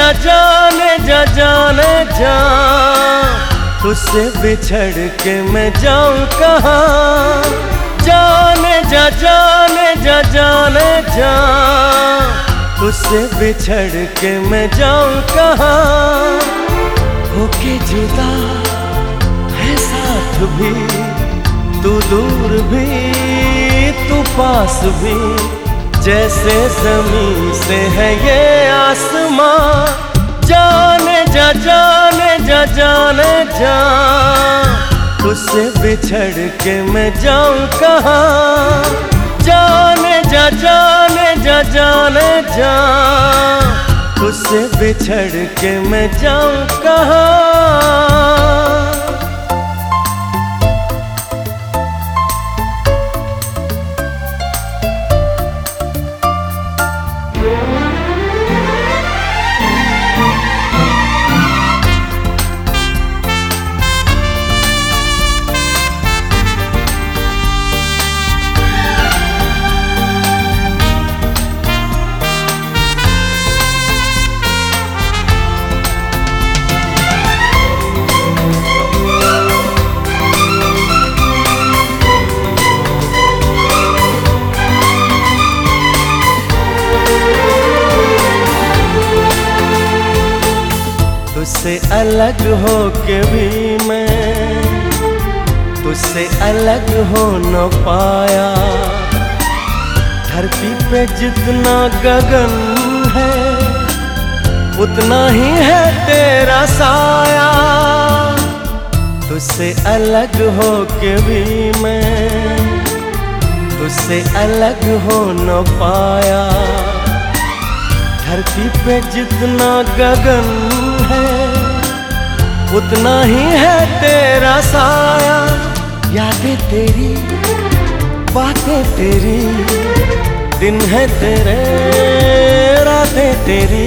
जाने जा जाने जा, तुझसे बिछड़ के मैं जाऊं कहाँ। जाने जा जाने जा जाने जा, तुझसे बिछड़ के मैं जाऊं कहाँ। होके जुदा है साथ भी, तू दूर भी तू पास भी, जैसे ज़मीन से है ये आसमां। जाने जा जाने जा जाने जा, तुझसे बिछड़ के मैं जाऊं कहाँ। जाने जा जाने जा जाने जा, तुझसे बिछड़ के मैं जाऊं कहाँ। तुझसे अलग हो के भी मैं तुझसे अलग हो न पाया। धरती पे जितना गगन है उतना ही है तेरा साया। तुझसे अलग हो के भी मैं तुझसे अलग हो न पाया। धरती पे जितना गगन है उतना ही है तेरा साया। यादें तेरी बातें तेरी, दिन है तेरे रातें तेरी।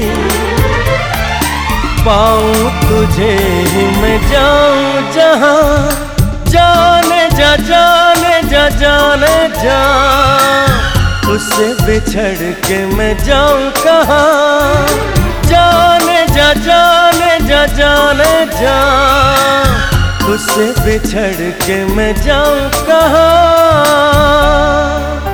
पाऊं तुझे ही मैं जाऊं जहां। जाने जा जाने जा जाने जा, तुझसे बिछड़ के मैं जाऊं कहाँ। जाने जा जाने जा जाने जा, तुझसे बिछड़ के मैं जाऊं कहाँ।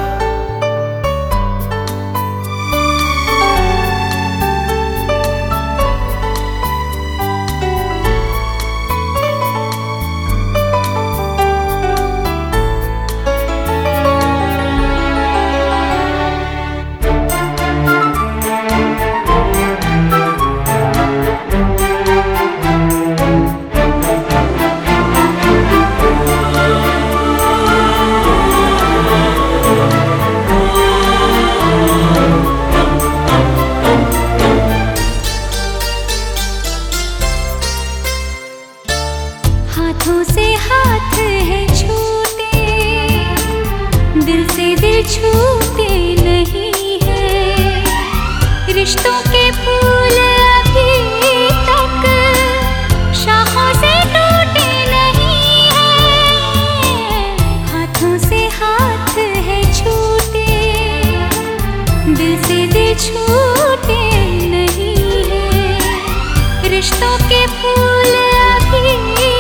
हाथों से हाथ है छूटे, दिल से दिल छूटे नहीं है। रिश्तों के फूल अभी तक शाखों से टूटे नहीं है। हाथों से हाथ है छूटे, दिल से दिल छूटे नहीं है। रिश्तों के फूल अभी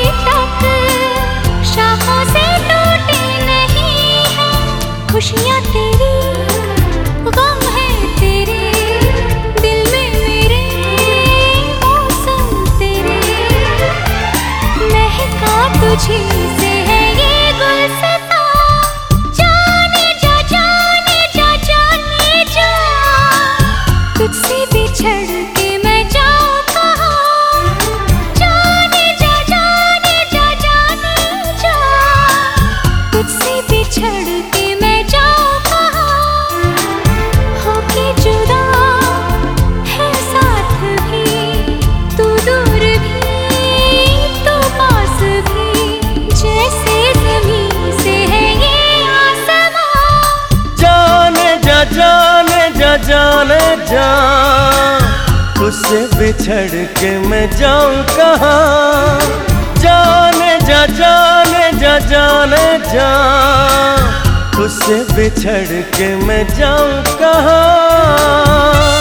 शाखों से टूटे नहीं है। खुशियाँ तेरी गम है तेरे, दिल में मेरे मौसम तेरे। महका तुझी से है ये गुलसिता। जाने जा जाने जा जाने जा, तुझसे बिछड़ के मैं जाऊँ कहाँ। जाने जा जाने जा जाने जा, तुझसे बिछड़ के मैं जाऊँ कहाँ। होके जुदा है साथ भी, तू दूर भी तू पास भी, जैसे ज़मीन से है ये आसमां। जाने जा जाने जा जाने जा, तुझसे बिछड़ के मैं जाऊं कहाँ। जाने जा जाने जा जाने जा, तुझसे बिछड़ के मैं जाऊं कहाँ।